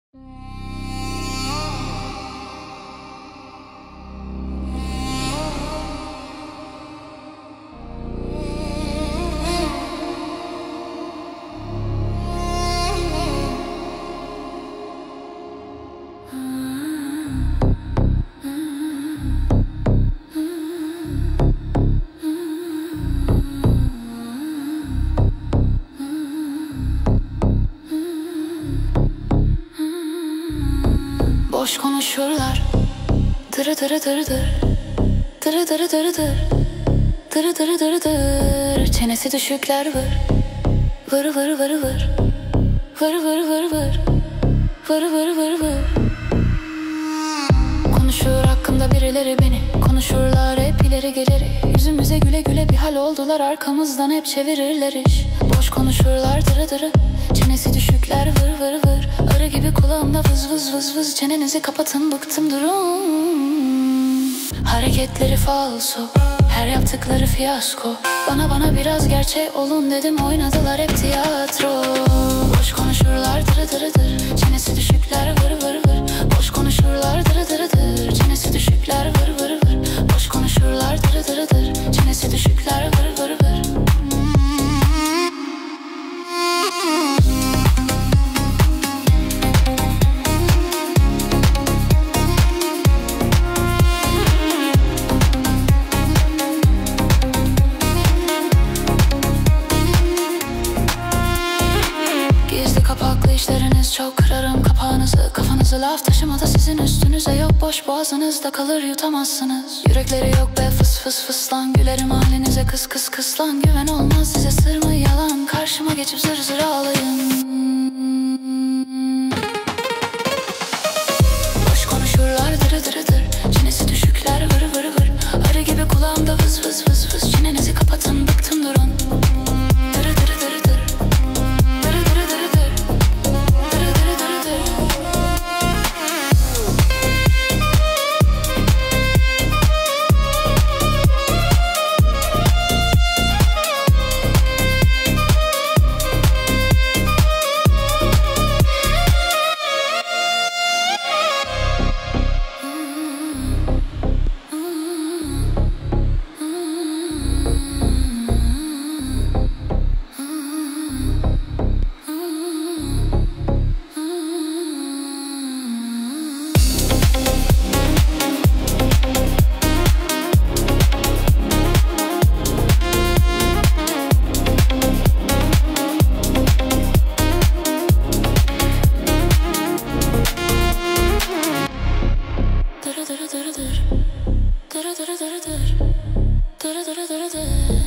Boş konuşurlar, dırı dırı dırı dır, dırı dırı dırı dır, dırı dırı dırı dır. Çenesi düşükler vır, vır vır vır vır, vır vır vır vır, vır vır vır vır. Konuşur hakkımda birileri beni, konuşurlar hep ileri gelir. Yüzümüze güle güle bir hal oldular, arkamızdan hep çevirirler iş. Boş konuşurlar dırı dırı, çenesi düşükler vır vır vır. Arı gibi kulağımda vız vız vız vız. Çenenizi kapatın, bıktım durun. Hareketleri falso, her yaptıkları fiyasko. Bana biraz gerçek olun dedim, oynadılar hep tiyatro. Boş konuşurlar dırı dırı dır, çenesi düşükler vır vır vır. Boş konuşurlar dırı dırı dır, çenesi düşükler vır vır vır. Boş konuşurlar dırı dırı dır, çenesi düşükler vır vır vır. Kapaklı işleriniz çok, kırarım kapağınızı. Kafanızı laf taşımada sizin üstünüze yok. Boş boğazınızda kalır, yutamazsınız. Yürekleri yok be fıs fıs fıs lan. Gülerim halinize kıs kıs kıs lan. Güven olmaz size, sır mı yalan. Karşıma geçip zır zır ağlayın. Boş konuşurlar dırı dırı dır, çenesi düşükler vır vır vır. Arı gibi kulağımda vız vız vız vız. Çenenizi kapatın, bıktım durun. Dırı dırı dırı dır, dırı dırı dırı dır, dırı dırı dırı dır.